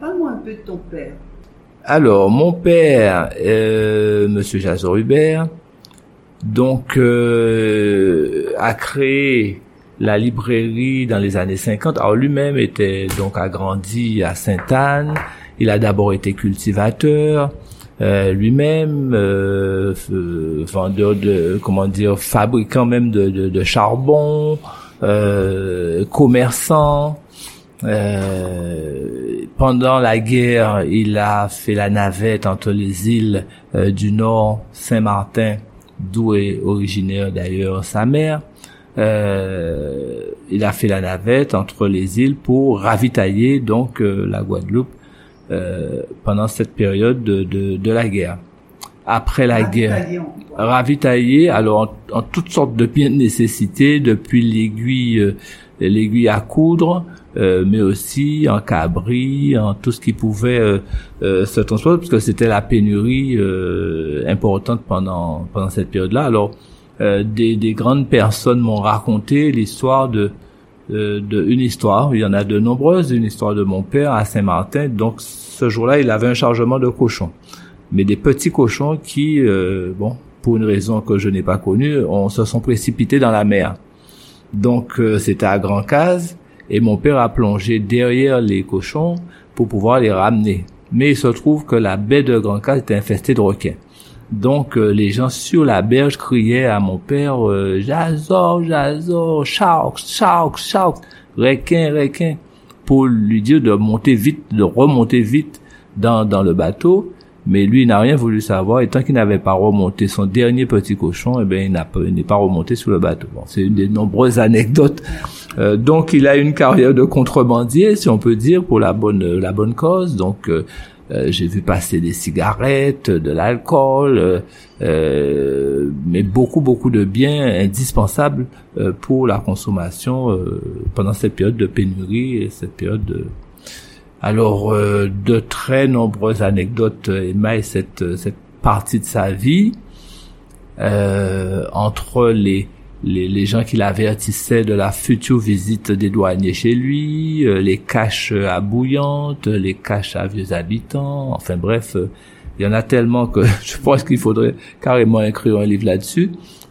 Parle-moi un peu de ton père. Alors, mon père, Monsieur Jason Hubert, donc a créé la librairie dans les années 50. Alors lui-même a grandi à Sainte-Anne. Il a d'abord été cultivateur. Lui-même vendeur fabricant même de charbon, commerçant. Pendant la guerre, il a fait la navette entre les îles du Nord, Saint-Martin, d'où est originaire d'ailleurs sa mère. Il a fait la navette entre les îles pour ravitailler donc la Guadeloupe pendant cette période de la guerre. Après la guerre, ravitailler alors en toutes sortes de biens de nécessité, depuis l'aiguille à coudre, mais aussi en cabri, en tout ce qui pouvait se transporter, parce que c'était la pénurie importante pendant cette période-là. Alors des grandes personnes m'ont raconté l'histoire une histoire. Il y en a de nombreuses. Une histoire de mon père à Saint-Martin. Donc ce jour-là, il avait un chargement de cochons, mais des petits cochons qui, pour une raison que je n'ai pas connue, se sont précipités dans la mer. Donc c'était à Grand-Case, et mon père a plongé derrière les cochons pour pouvoir les ramener. Mais il se trouve que la baie de Grand-Case était infestée de requins. Donc les gens sur la berge criaient à mon père Jason, shark, shark, shark, requin, pour lui dire de remonter vite dans le bateau. Mais lui, il n'a rien voulu savoir, et tant qu'il n'avait pas remonté son dernier petit cochon, il n'est pas remonté sur le bateau. Bon, c'est une des nombreuses anecdotes. Donc il a une carrière de contrebandier, si on peut dire, pour la bonne cause. Donc j'ai vu passer des cigarettes, de l'alcool, mais beaucoup de biens indispensables pour la consommation pendant cette période de pénurie et cette période de... Alors, de très nombreuses anecdotes émaillent cette partie de sa vie, entre les gens qui l'avertissaient de la future visite des douaniers chez lui, les caches à Bouillante, les caches à Vieux Habitants, enfin bref, il y en a tellement que je pense qu'il faudrait carrément écrire un livre là-dessus.